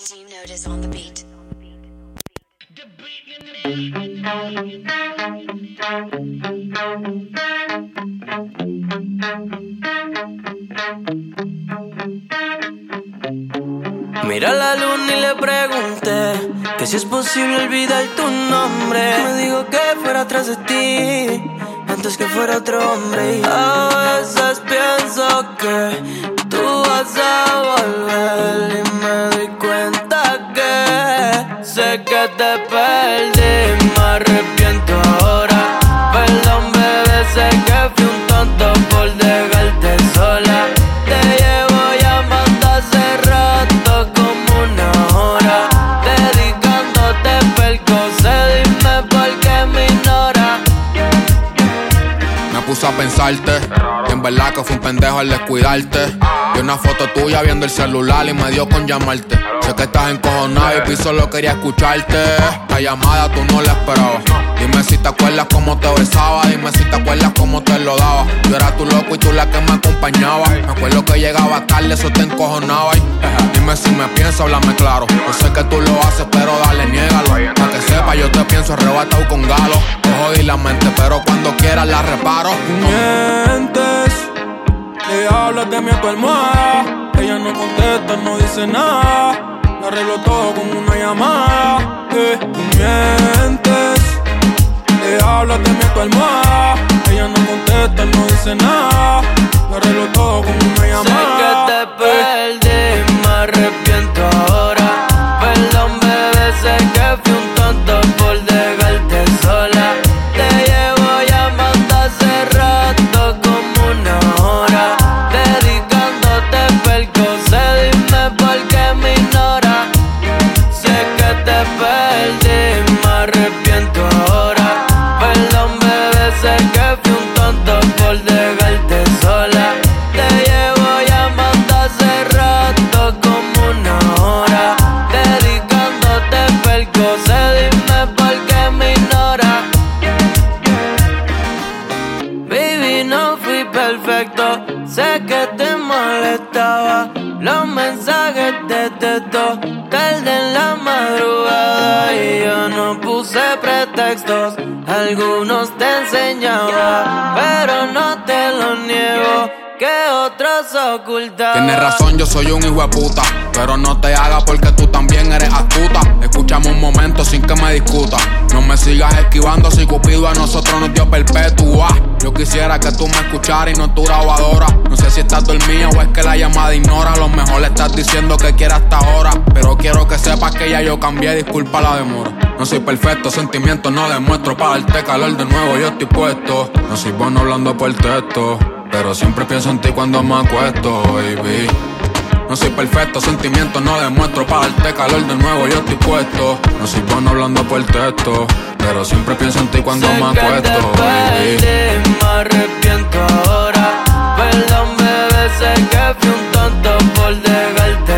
Do notice on the beat. Mira la luna y le pregunté que si es posible olvidar tu nombre. Me dijo que fuera atrás de ti antes que fuera otro hombre. Y a veces pienso que tú vas a volver y me doy cuenta que sé que te perdí. Me arrepiento ahora. Perdón, bebé, sé que fui un tonto por dejarte sola. Te llevo llamando hace rato como una hora, dedicándote percocet. Dime por qué me ignora. Me puse a pensarte y en verdad que fui un pendejo al descuidarte. Vi una foto tuya viendo el celular y me dio con llamarte. Sé que estás encojonado y solo quería escucharte. La llamada tú no la esperabas. Dime si te acuerdas cómo te besaba. Dime si te acuerdas cómo te lo daba. Yo era tu loco y tú la que me acompañaba. Me acuerdo que llegaba tarde, eso te encojonaba. Dime si me piensas, háblame claro. Yo sé que tú lo haces, pero dale, niégalo. Para que sepa, yo te pienso arrebatado con galo. Te jodí la mente, pero cuando quieras la reparo. Mientes, le hablas de mí a tu almohada. Ella no contesta, no dice nada. Le arreglo todo con una llamada. Tú mientes, le hablas de mí a tu almohada. Ella no contesta, no dice nada. Le arreglo todo con una llamada. Sé que te perdí, me arrepiento ahora. Perdón, bebé, sé que fui un tonto por dejarte sola. Te llevo llamando hace rato como una hora, dedicándote percocet. Dime por qué me ignora. Sé que te perdí, me arrepiento ahora. Perdón, bebé, sé que fui un tonto por dejarte sola. Te llevo llamando hace rato como una hora, dedicándote percocet. Dime por qué me ignora. Baby, no fui perfecto, sé que te molestaba los mensajes de texto tarde en la madrugada. Y yo no puse pretextos, algunos te enseñaba, pero no te lo niego que otros ocultan. Tienes razón, yo soy un hijo de puta, pero no te hagas porque tú también eres astuta. Escúchame un momento sin que me discuta. No me sigas esquivando si Cupido a nosotros nos dio perpetua. Yo quisiera que tú me escucharas y no tu grabadora. No sé si estás dormida o es que la llamada ignora. A lo mejor le estás diciendo que quiere hasta ahora, pero quiero que sepas que ya yo cambié, disculpa la demora. No soy perfecto, sentimientos no demuestro. Para darte calor de nuevo yo estoy puesto. No soy bueno hablando por texto, pero siempre pienso en ti cuando me acuesto, baby. No soy perfecto, sentimientos no demuestro. Para darte calor de nuevo yo estoy puesto. No soy bueno hablando por texto, pero siempre pienso en ti cuando me acuesto, baby. Me arrepiento ahora. Perdón, bebé, sé que fui un tonto por dejarte